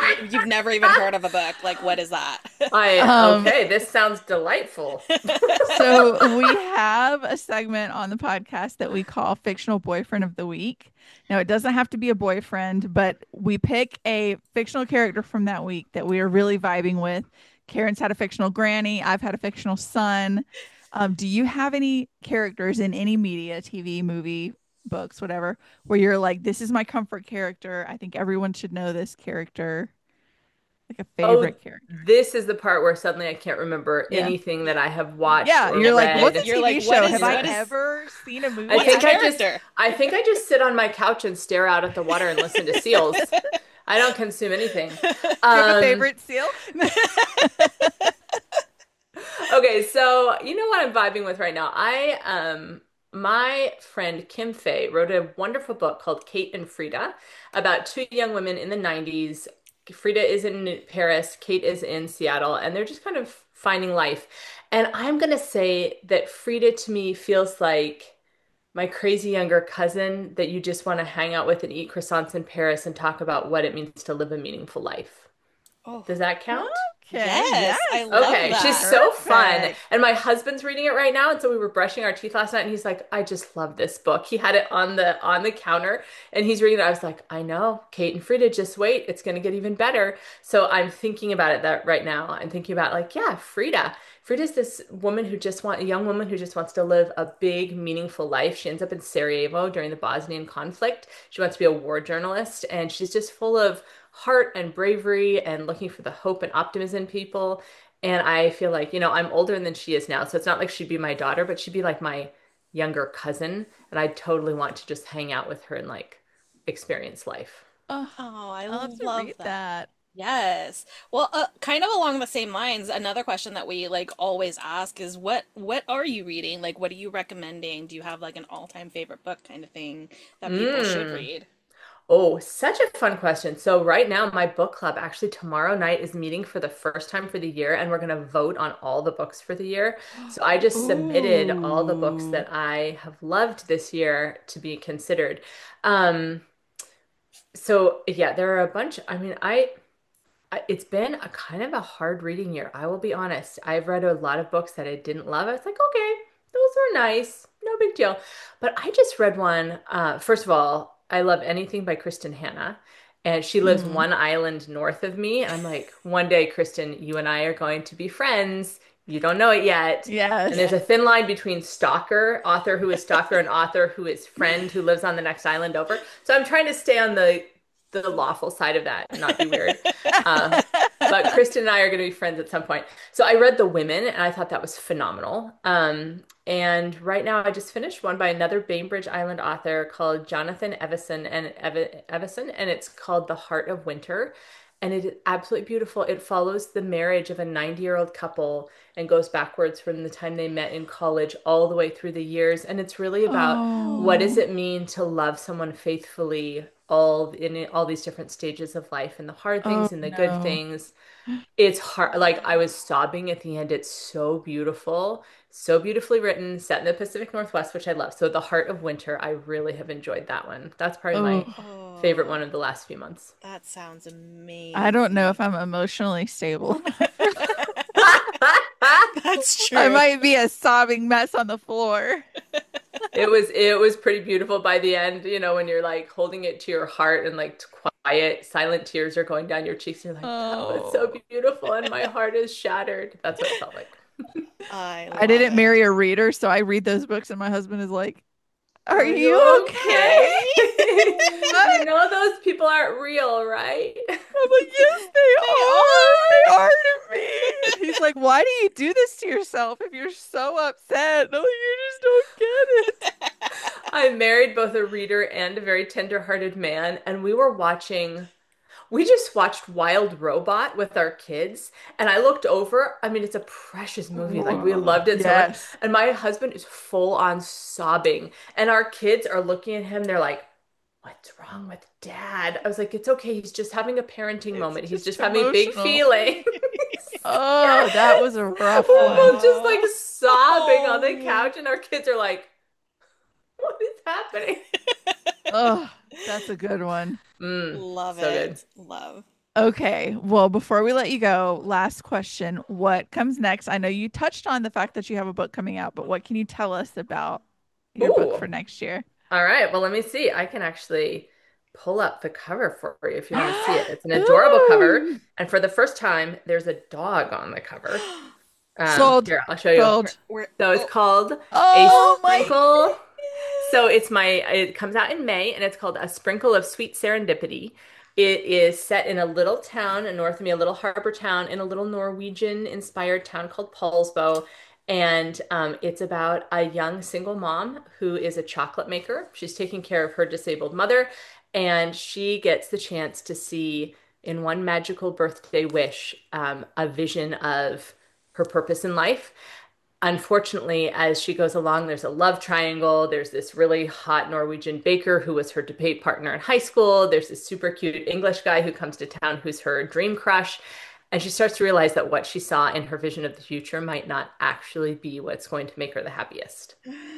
you've never even heard of a book. Like, what is that? Um, Okay, this sounds delightful. so we have a segment on the podcast that we call Fictional Boyfriend of the Week. Now, it doesn't have to be a boyfriend, but we pick a fictional character from that week that we are really vibing with. Karen's had a fictional granny. I've had a fictional son. Do you have any characters in any media, TV, movie, books, whatever, where you're like, this is my comfort character. I think everyone should know this character, like a Oh, favorite character. this is the part where suddenly I can't remember Yeah. anything that I have watched Yeah. or You're like, what's a read. You're TV like, what show? is Have I what is ever seen a I movie what's a think on I it? just character? I think I just sit on my couch and stare out at the water and listen to seals. I don't consume anything. Do you have a Um, favorite seal? okay, so you know what I'm vibing with right now? My friend Kim Fay wrote a wonderful book called Kate and Frida about two young women in the 90s. Frida is in Paris, Kate is in Seattle, and they're just kind of finding life. And I'm gonna say that Frida to me feels like my crazy younger cousin that you just want to hang out with and eat croissants in Paris and talk about what it means to live a meaningful life. Oh, Does that count? Okay. Yes. yes, I love Okay, she's that. so fun. Perfect. And my husband's reading it right now, and so we were brushing our teeth last night and he's like, "I just love this book." He had it on the counter and he's reading it. I was like, "I know, Kate and Frida, just wait. It's going to get even better." So I'm thinking about it that right now. I'm thinking about like, yeah, Frida. Frida's this woman who just a young woman who just wants to live a big, meaningful life. She ends up in Sarajevo during the Bosnian conflict. She wants to be a war journalist and she's just full of heart and bravery and looking for the hope and optimism in people. And I feel like, I'm older than she is now. So it's not like she'd be my daughter, but she'd be like my younger cousin. And I totally want to just hang out with her and like experience life. Oh, Oh, I I'll have to love read that. that. Yes. Well, kind of along the same lines, another question that we like always ask is what are you reading? Like, what are you recommending? Do you have like an all-time favorite book kind of thing that people should Mm. read? Oh, such a fun question. So right now, my book club actually tomorrow night is meeting for the first time for the year, and we're going to vote on all the books for the year. So I just submitted all the books Ooh. that I have loved this year to be considered. Um, so yeah, there are a bunch. I mean, it's been a kind of a hard reading year. I will be honest. I've read a lot of books that I didn't love. I was like, okay, those were nice. No big deal. But I just read one. First of all, I love anything by Kristen Hanna. And she lives Mm. one island north of me. And I'm like, one day, Kristen, you and I are going to be friends. You don't know it yet. And Yes. there's a thin line between stalker, author who is stalker, and author who is friend who lives on the next island over. So I'm trying to stay on the lawful side of that and not be weird. Uh, but Kristen and I are going to be friends at some point. So I read The Women and I thought that was phenomenal. And right now I just finished one by another Bainbridge Island author called Jonathan Evison, and it's called The Heart of Winter. And it is absolutely beautiful. It follows the marriage of a 90-year-old couple and goes backwards from the time they met in college all the way through the years. And it's really about what does Oh. it mean to love someone faithfully all these different stages of life and the hard Oh things and the good no. things. It's hard. Like I was sobbing at the end. It's so beautiful, so beautifully written, set in the Pacific Northwest, which I love. So The Heart of Winter, I really have enjoyed that one. That's probably my Oh. favorite one Oh, of the last few months. that sounds I don't know if amazing. I'm emotionally stable. That's I true. might be a sobbing mess on the floor. It was pretty beautiful by the end, when you're like holding it to your heart and like quiet, silent tears are going down your cheeks. You're like, that was so Oh. beautiful, and my heart is shattered. That's what it felt like. I I love didn't it. marry a reader, so I read those books and my husband is like, "Are Are you you okay?" okay? You I, know those people aren't real, right? I'm like, "Yes, they They are. They are. are to me." And he's like, "Why do you do this to yourself if you're so upset?" And I'm like, "You just don't get it." I married both a reader and a very tender-hearted man, and we just watched Wild Robot with our kids, and I looked over. I mean, it's a precious movie. Like, we Whoa. loved it so much. Yes. And my husband is full on sobbing, and our kids are looking at him. They're like, "What's wrong with dad?" I was like, "It's okay. He's just having a parenting It's moment. He's just just having a big emotional. feeling." Oh, that Yes. was a rough We're one. both just like Oh, sobbing on the oh, couch, and our kids are like, "What is happening?" Oh, that's a good one. Mm, love so good. it. Love. Okay. Well, before we let you go, last question. What comes next? I know you touched on the fact that you have a book coming out, but what can you tell us about your book Ooh. for next year? All right. Well, let me see. I can actually pull up the cover for you if you want to see it. It's an adorable cover. Ooh. And for the first time, there's a dog on the cover. Sold. Here, I'll show you. we're, Sold. we're So it's oh called A Oh my Sprinkle. So goodness. it comes out in May and it's called A Sprinkle of Sweet Serendipity. It is set in a little town in north of me, a little harbor town in a little Norwegian inspired town called Paulsbo. And it's about a young single mom who is a chocolate maker. She's taking care of her disabled mother, and she gets the chance to see in one magical birthday wish a vision of her purpose in life. Unfortunately, as she goes along, there's a love triangle. There's this really hot Norwegian baker who was her debate partner in high school. There's this super cute English guy who comes to town who's her dream crush. And she starts to realize that what she saw in her vision of the future might not actually be what's going to make her the happiest.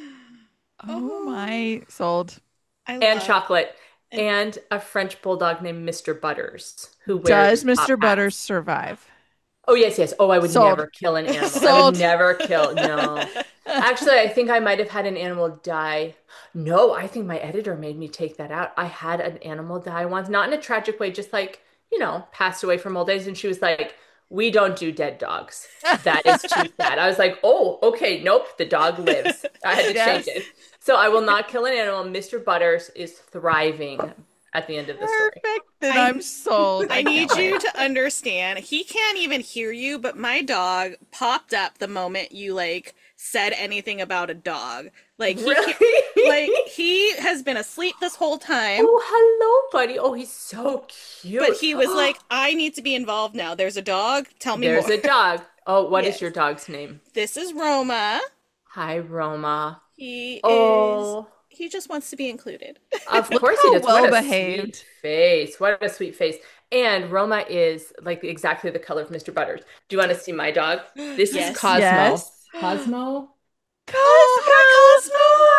Oh oh, my, sold. I And love chocolate, and and a French bulldog named Mr. Butters who Does wears top Mr. Butters hats. survive? Oh, yes, yes. Oh, I would Sold. never kill an animal. I would Sold. never kill. No. Actually, I think I might have had an animal die. No, I think my editor made me take that out. I had an animal die once, not in a tragic way, just like, passed away from old age. And she was like, "We don't do dead dogs. That is too sad." I was like, "Oh, okay. Nope. The dog lives." I had to change Yes. it. So I will not kill an animal. Mr. Butters is thriving at the end of the story. Perfect. Then I'm I sold. I I can't need you wait. to understand. He can't even hear you, but my dog popped up the moment you like said anything about a dog. Like he can't, like Really? he has been asleep this whole time, Oh, hello, buddy. Oh, he's so but cute. he was like, "I need to be involved now. There's a dog. Tell me There's more." a dog. Oh, what is Yes. your dog's name? This is Roma. Hi, Roma. He Oh, he just wants to be included. of Look course he how does. What well a sweet behaved. face. What a sweet face. And Roma is like exactly the color of Mr. Butters. Do you want to see my dog? This is Yes. Cosmo. Yes. Cosmo? Oh, hi Cosmo!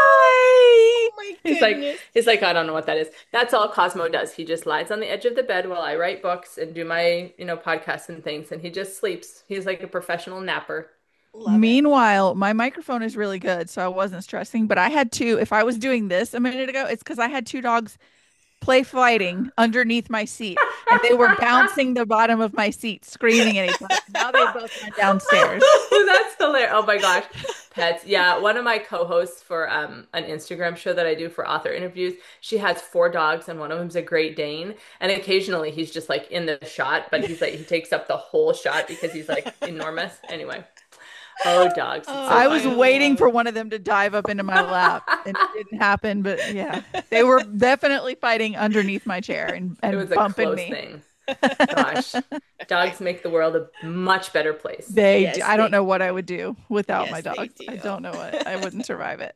Hi! Cosmo. Oh my He's like, goodness. he's like, I don't know what that is. That's all Cosmo does. He just lies on the edge of the bed while I write books and do my, podcasts and things, and he just sleeps. He's like a professional napper. Love it. Meanwhile, my microphone is really good, so I wasn't stressing, but I had two. If I was doing this a minute ago, it's because I had two dogs play fighting underneath my seat and they were bouncing the bottom of my seat, screaming at each other. Now they both went downstairs. That's hilarious. Oh my gosh. Pets. Yeah, one of my co-hosts for an Instagram show that I do for author interviews, she has four dogs and one of them's a Great Dane. And occasionally he's just like in the shot, but he's like he takes up the whole shot because he's like enormous. Anyway. Oh, dogs. It's so Oh, I was I funny. waiting love for it. one of them to dive up into my lap and it didn't happen, but yeah, they were definitely fighting underneath my chair It and was a bumping close me. thing. Gosh. Dogs make the world a much better place. They do. Yes, I don't they know what I would do without my yes, they dogs. I do. don't know what. I wouldn't survive it.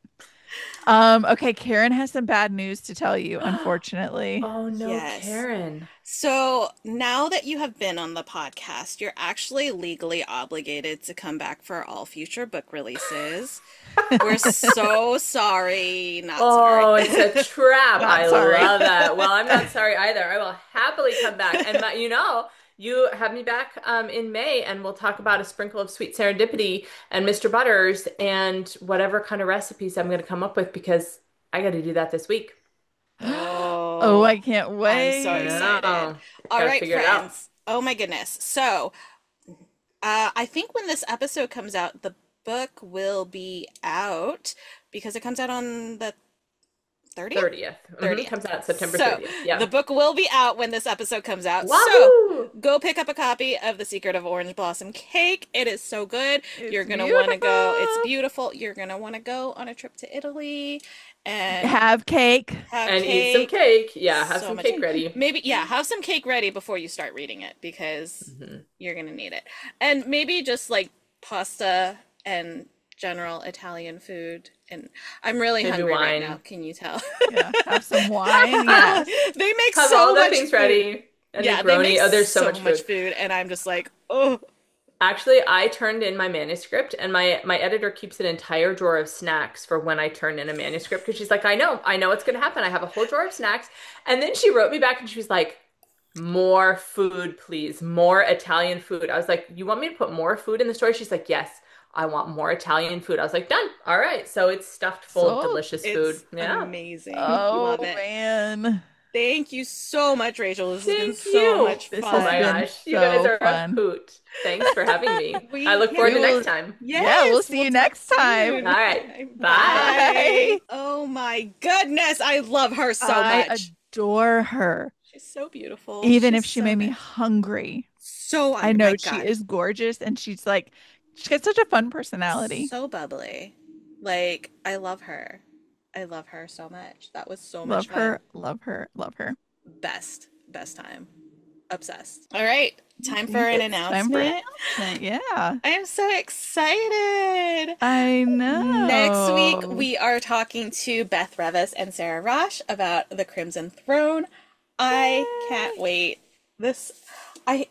Okay, Karen has some bad news to tell you, unfortunately. Oh no, Yes. Karen. So now that you have been on the podcast, you're actually legally obligated to come back for all future book releases. We're so sorry. Not sorry. Oh, it's a trap. Not I sorry. love that. Well, I'm not sorry either. I will happily come back. And you have me back in May and we'll talk about a sprinkle of sweet serendipity and Mr. Butters and whatever kind of recipes I'm going to come up with because I got to do that this week. Oh, Oh, I can't I'm so I wait. excited. know. All Got to right, figure it out. friends. Oh my goodness. So, I think when this episode comes out, the book will be out because it comes out on the 30th? 30th. 30th. Comes out September So 30th. the Yeah. book will be out when this episode comes out. So Wahoo! go pick up a copy of The Secret of Orange Blossom Cake. It is so good. You're It's gonna want to go. It's beautiful. beautiful. You're gonna want to go on a trip to Italy and Have cake. have And eat some cake. cake. Yeah, have So some much. cake ready. Maybe, yeah, have some cake ready before you start reading it because Hmm. you're gonna need it. And maybe just like pasta and general Italian food. And I'm really Maybe hungry right wine. now. Can you tell? Yeah, have some wine. Yes. They make Have so all the much things food. ready. And Yeah, they Negroni. make Oh, there's so so much much food. food, and I'm just like, oh, Actually, I turned in my manuscript, and my editor keeps an entire drawer of snacks for when I turn in a manuscript because she's like, I know what's going to happen. I have a whole drawer of snacks. And then she wrote me back, and she was like, more food, please. More Italian food. I was like, you want me to put more food in the story? She's like, yes, I want more Italian food. I was like, done. All right. So it's stuffed full of So, delicious food. It's Yeah. amazing. Love oh it. man, Thank you so much, Rachel. This has been Thank so you. much this Oh has my fun. been gosh. You guys so are a fun. hoot. Thanks for having me. I We look forward We to can't. next will, time. yeah, we'll Yes, see we'll you talk next time. All soon. right. Bye. Bye. Bye. Oh my goodness. I love her so I much. adore her, She's so beautiful. even She's if she so made me nice. hungry. So, I my know she God, is gorgeous, and she's got such a fun personality. so bubbly. Like, I love her. I love her so much. That was so much Love fun. her, love her, love her. Best time. Obsessed. All right, time for an It's time for an announcement. announcement. Yeah, I am so excited. I Next week, know. we are talking to Beth Revis and Sarah Rosh about The Crimson Throne. I can't Yay! wait. This, I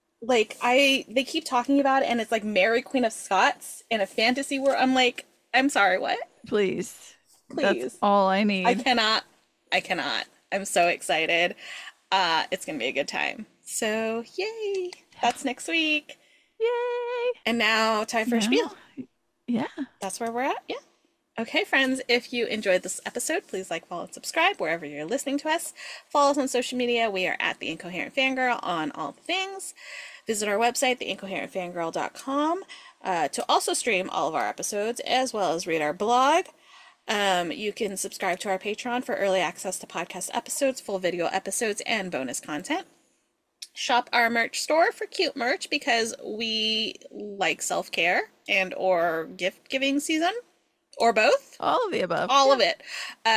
they keep talking about it, and it's like Mary, Queen of Scots in a fantasy world. I'm like, I'm sorry, what? Please. That's Please. all I I need. cannot. I cannot. I'm so excited. It's gonna be a good time. So, yay. That's next week. Yay! And now, time for a Now, spiel. yeah. That's where we're at. Yeah. Okay, friends, if you enjoyed this episode, please like, follow, and subscribe wherever you're listening to us. Follow us on social media. We are at The Incoherent Fangirl on all the things. Visit our website, theincoherentfangirl.com, to also stream all of our episodes as well as read our blog. You can subscribe to our Patreon for early access to podcast episodes, full video episodes, and bonus content. Shop our merch store for cute merch because we like self-care and or gift giving season or both. All of the above. All of Yeah. it.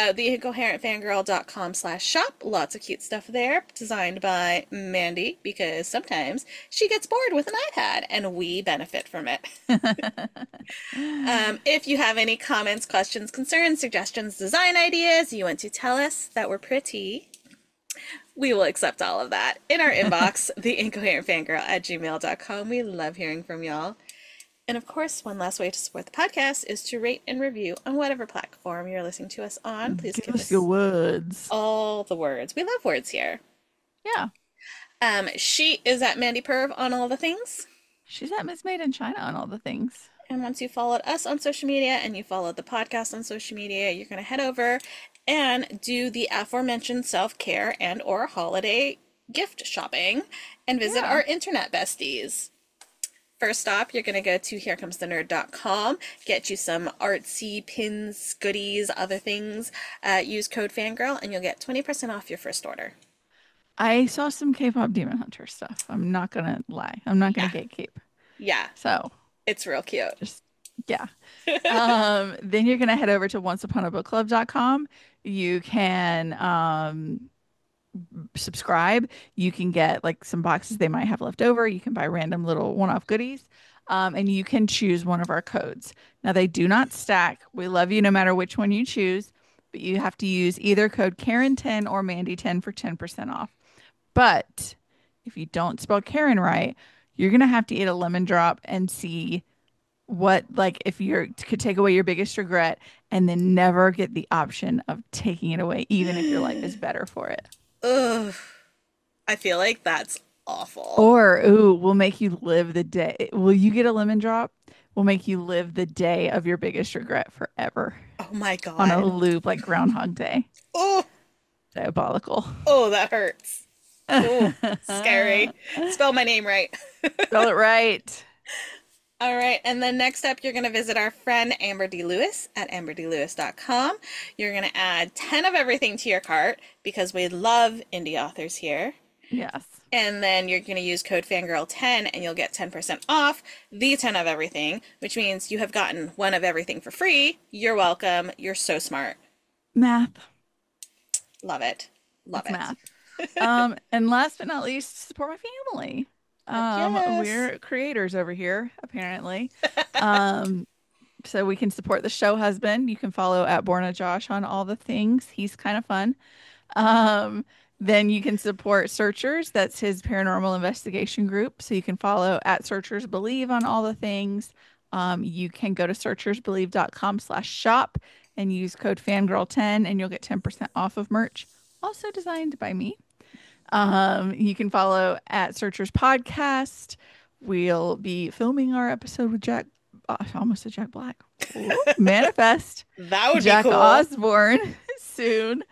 Theincoherentfangirl.com/shop. Lots of cute stuff there, designed by Mandy, because sometimes she gets bored with an iPad and we benefit from it. If you have any comments, questions, concerns, suggestions, design ideas, you want to tell us that we're pretty, we will accept all of that in our inbox, theincoherentfangirl@gmail.com. We love hearing from y'all. And of course, one last way to support the podcast is to rate and review on whatever platform you're listening to us on. Please Give give us your us words. all the words. We love words here. Yeah. She is at Mandy Perv on all the things. She's at Miss Made in China on all the things. And once you followed us on social media and you followed the podcast on social media, you're going to head over and do the aforementioned self-care and or holiday gift shopping and visit Yeah. our internet besties. First stop, you're going to go to herecomesthenerd.com, get you some artsy pins, goodies, other things. Use code FANGIRL and you'll get 20% off your first order. I saw some K-pop Demon Hunter stuff. I'm not gonna lie. I'm not gonna Yeah. gatekeep. Yeah, So it's real cute. just yeah. Then you're gonna head over to onceuponabookclub.com. You can subscribe. You can get like some boxes they might have left over. You can buy random little one-off goodies. And you can choose one of our codes. Now they do not stack. We love you no matter which one you choose, but you have to use either code Karen10 or Mandy10 for 10% off. But if you don't spell Karen right, you're gonna have to eat a lemon drop and see what like if you could take away your biggest regret and then never get the option of taking it away, even if your life is better for it. Ugh, I feel like that's awful. Or, ooh, we'll make you live the day. Will you get a lemon drop? We'll make you live the day of your biggest regret forever Oh my on a God. loop like Groundhog Day. Oh, Diabolical. oh, that hurts. Oh, scary. Spell my name right. Spell it right. All right, and then next up, you're going to visit our friend Amber D. Lewis at amberdlewis.com. You're going to add 10 of everything to your cart because we love indie authors here. Yes. And then you're going to use code FANGIRL10 and you'll get 10% off the 10 of everything, which means you have gotten one of everything for free. You're welcome. You're so smart. Math. Love it. Love It's it. math. And last but not least, support my family. Yes. We're creators over here, apparently. Um, so we can support the show husband. You can follow at Borna Josh on all the things. He's kind of fun. Then you can support Searchers. That's his paranormal investigation group. So you can follow at Searchers Believe on all the things. You can go to searchersbelieve.com/shop and use code fangirl10 and you'll get 10% off of merch, also designed by me. You can follow at Searchers Podcast. We'll be filming our episode with Jack, I almost said Jack Black. Ooh, Manifest That would be Jack cool. Osborne soon.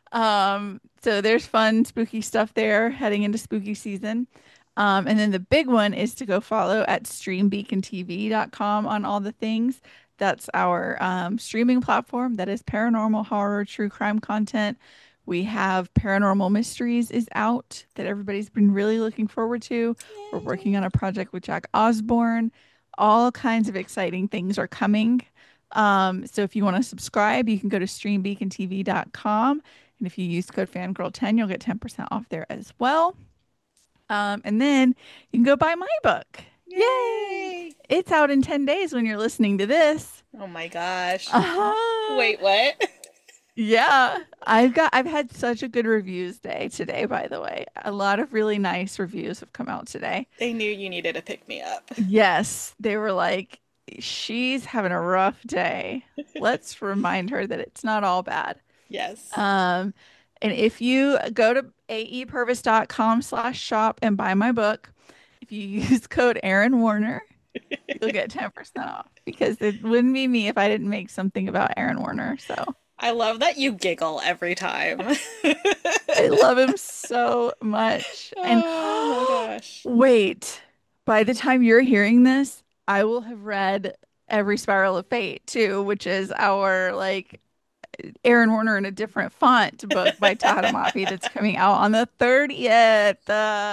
So there's fun, spooky stuff there heading into spooky season. And then the big one is to go follow at streambeacontv.com on all the things. That's our streaming platform that is paranormal, horror, true crime content. We have Paranormal Mysteries is out that everybody's been really looking forward to. We're working on a project with Jack Osborne. All kinds of exciting things are coming. So if you want to subscribe, you can go to streambeacontv.com. And if you use code fangirl10, you'll get 10% off there as well. And then you can go buy my book. Yay! Yay! It's out in 10 days when you're listening to this. Oh my gosh. Uh-huh. Wait, what? Yeah, I've had such a good reviews day today, by the way. A lot of really nice reviews have come out today. They knew you needed to pick me up. Yes, they were like, she's having a rough day. Let's remind her that it's not all bad. Yes. Um, and if you go to aepurvis.com/shop and buy my book, if you use code Aaron Warner, you'll get 10% off because it wouldn't be me if I didn't make something about Aaron Warner. So I love that you giggle every time. I love him so much. And Oh my gosh. wait, by the time you're hearing this, I will have read Every Spiral of Fate too, which is our like Aaron Warner in a different font book by Todd Amafi that's coming out on the 30th.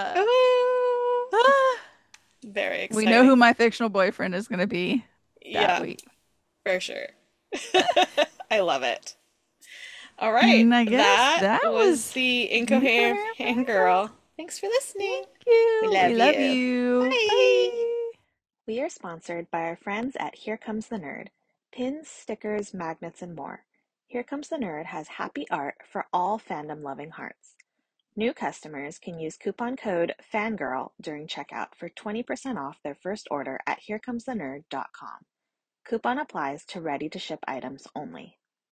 Ooh, Ah, very we know who exciting. my fictional boyfriend is going to be that Yeah, week. for sure. I love it. All right. And I guess That that was was the Incoherent Incoherent Fangirl. Fangirl. Thanks for listening. Thank We you. We love love you. you. Bye. Bye. We are sponsored by our friends at Here Comes the Nerd. Pins, stickers, magnets, and more. Here Comes the Nerd has happy art for all fandom-loving hearts. New customers can use coupon code FANGIRL during checkout for 20% off their first order at herecomesthenerd.com. Coupon applies to ready-to-ship items only.